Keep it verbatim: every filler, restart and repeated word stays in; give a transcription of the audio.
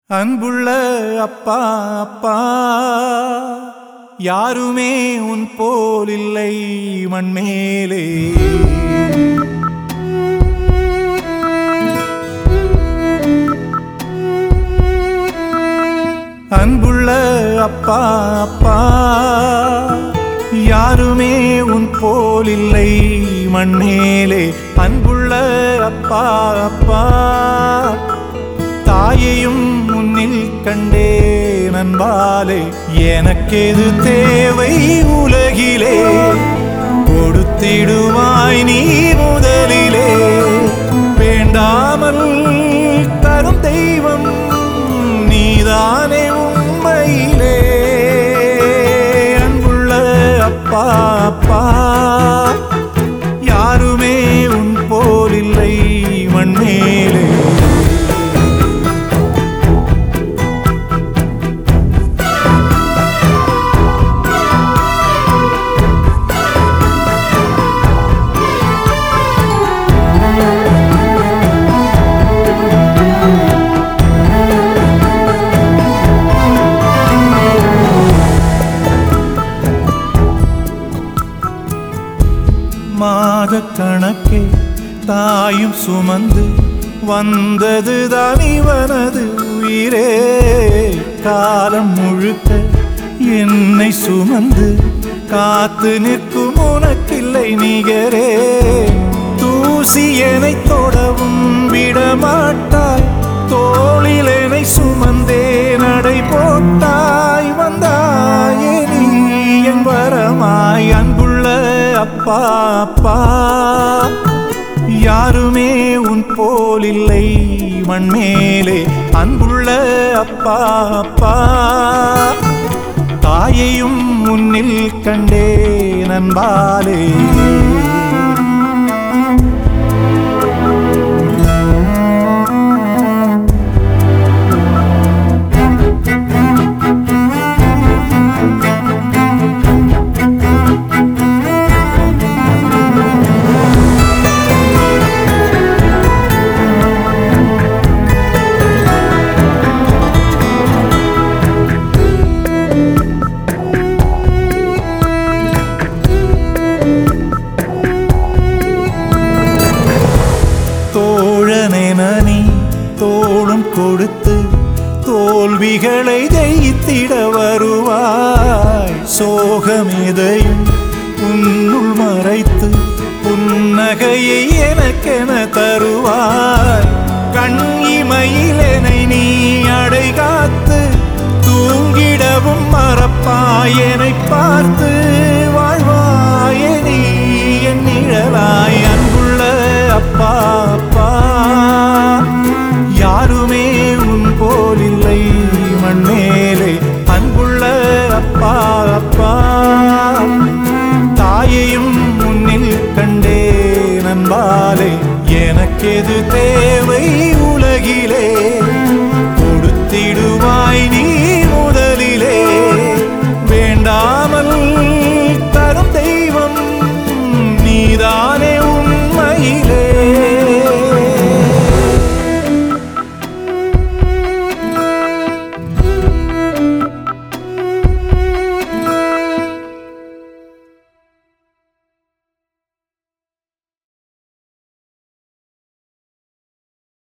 அன்புள்ள அப்பா அப்பா யாருமே உன் போல் இல்லை மண்மேலே. அன்புள்ள அப்பா அப்பா யாருமே உன் போல் இல்லை மண்மேலே. அன்புள்ள அப்பா அப்பா தாயையும் முன்னில் கண்டே நண்பாலே. எனக்கெது தேவை உலகிலே கொடுத்திடுவாய் நீ முதலிலே. வேண்டாமல் தரும் தெய்வம் நீதானே உண்மையிலே. அன்புள்ள அப்பா அப்பா யாருமே உன் போல் இல்லை மண்மேலே. மாத கணக்கே தாயும் சுமந்து வந்தது தான் இவனது உயிரே. காலம் முழுக்க என்னை சுமந்து காத்து நிற்கும் உனக்கில்லை நிகரே. தூசி என்னை தொடவும் விடமாட்டாய், தோளில் என்னை சுமந்தே நடை போட்டாய். வந்தாயே நீ என் வரமாய். அன்புள்ள அப்பா அப்பா யாருமே உன் போல் இல்லை மண்மேலே. அன்புள்ள அப்பா அப்பா தாயையும் முன்னில் கண்டே நண்பாலே. தோழனென நீ தோளும் கொடுத்து தோல்விகளை ஜெயித்திட வருவாய். சோகமெதையும் உன்னுள் மறைத்து புன்னகையை எனக்கென தருவாய். கண் இமையிலெனை நீ அடை காத்து தூங்கிடவும் மறப்பாய். என்னை பார்த்து வாழ்வாய நீ என் நிழலாய். அன்புள்ள அப்பா அப்பா யாருமே உன் போல் இல்லை மண்மேலே. அன்புள்ள அப்பா அப்பா தாயையும் முன்னில் கண்டே நண்பாலே. எனக்கெது தேவை